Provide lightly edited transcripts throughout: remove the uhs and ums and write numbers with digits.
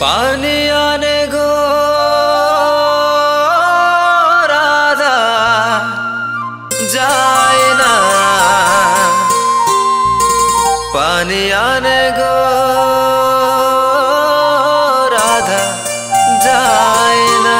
पानी आने गो राधा जाए ना, पानी आने गो राधा जाए ना।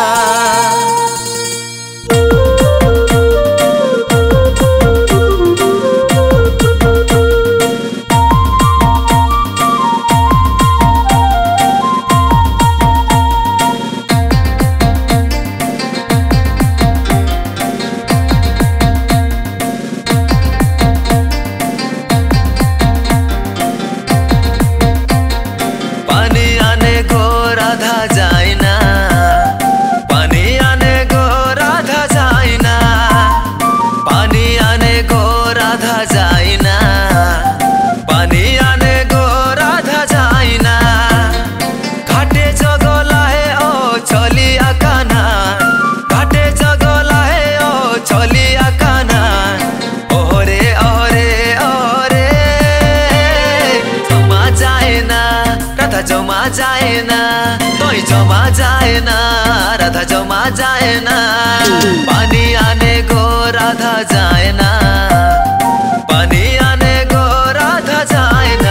जमा जाए ना तोई जमा जाए ना, राधा जमा जाए ना। पानी आने को राधा जाए ना, पानी आने को राधा जाए ना।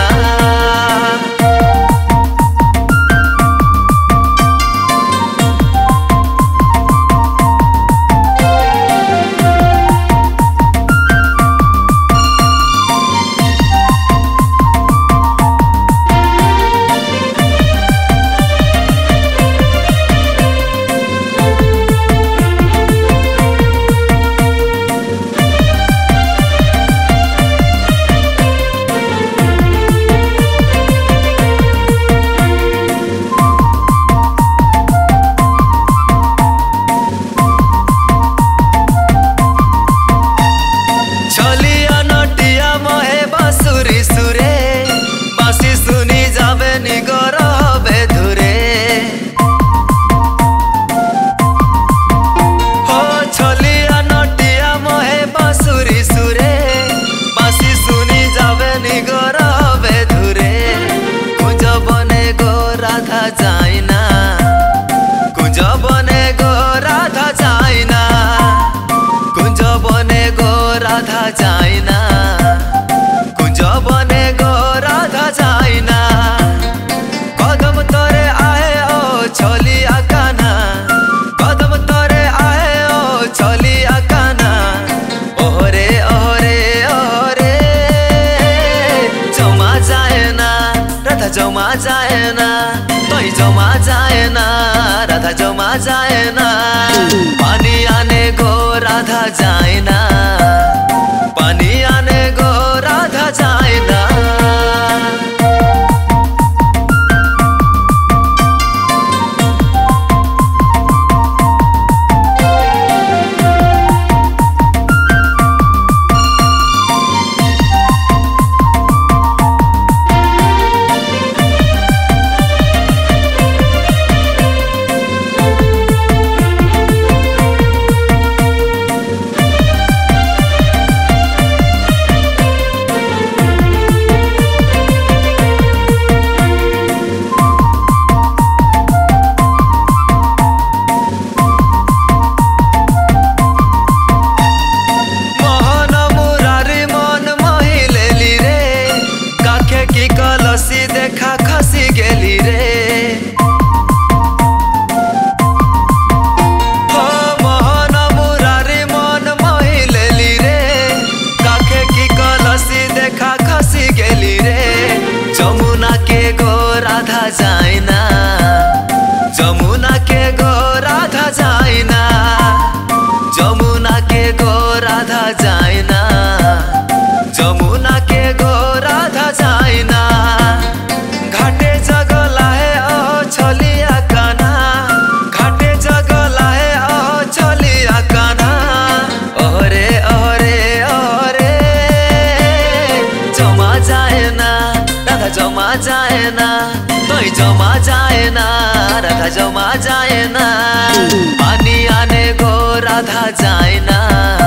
जमा जाए ना तोई जमा जाए ना, राधा जमा जाए ना। पानी आने को राधा जाए ना, पानी आने को राधा जाए ना। देखा खसी गेली रे हो मोहन मुरारी मन महिलेली रे, काखे की कलसी देखा खसी गेली रे। जमुना के गो राधा जाए ना, जमुना के गो राधा जाए ना, जमुना के गो राधा जाए ना, जमुना के गो राधा जाए ना। घाटे जगला है ओ छलिया काना, घाटे जगला है ओ छलिया काना। ओरे ओरे ओरे जमा जाए ना, राधा जमा जाए ना, तोई जमा जाए ना, राधा जमा जाए ना। पानी आने को राधा जाए ना।